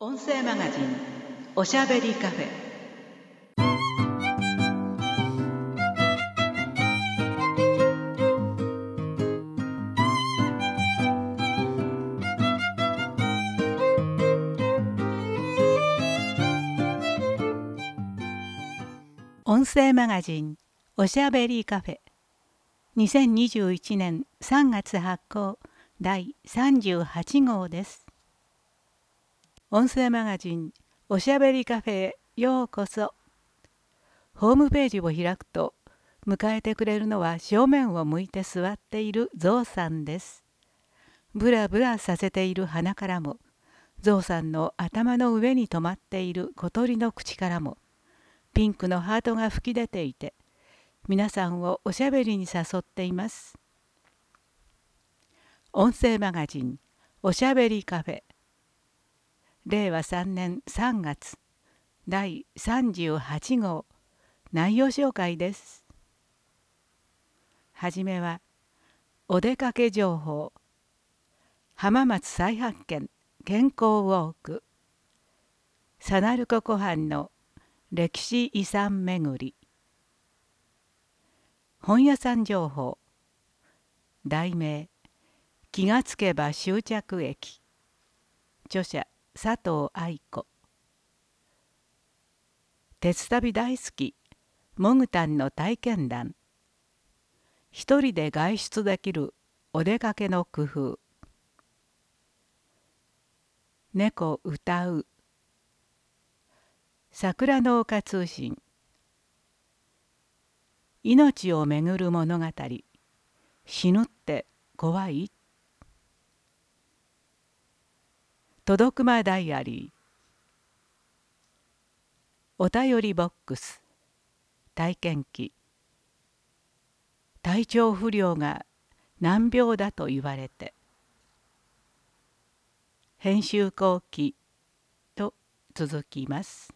音声マガジンおしゃべりカフェ。音声マガジンおしゃべりカフェ、2021年3月発行第38号です。音声マガジンおしゃべりカフェへようこそ。ホームページを開くと迎えてくれるのは正面を向いて座っているゾウさんです。ブラブラさせている鼻からも、ゾウさんの頭の上に止まっている小鳥の口からもピンクのハートが吹き出ていて、皆さんをおしゃべりに誘っています。音声マガジンおしゃべりカフェ、令和3年3月第38号内容紹介です。はじめはお出かけ情報、浜松再発見健康ウォーク、サナルコ湖畔の歴史遺産巡り、本屋さん情報、題名気がつけば終着駅、著者佐藤愛子、鉄旅大好きモグタンの体験談、一人で外出できるお出かけの工夫、猫歌う、桜の丘通信、命をめぐる物語、死ぬって怖い、届くまダイアリー、お便りボックス、体験記、体調不良が難病だと言われて、編集後期と続きます。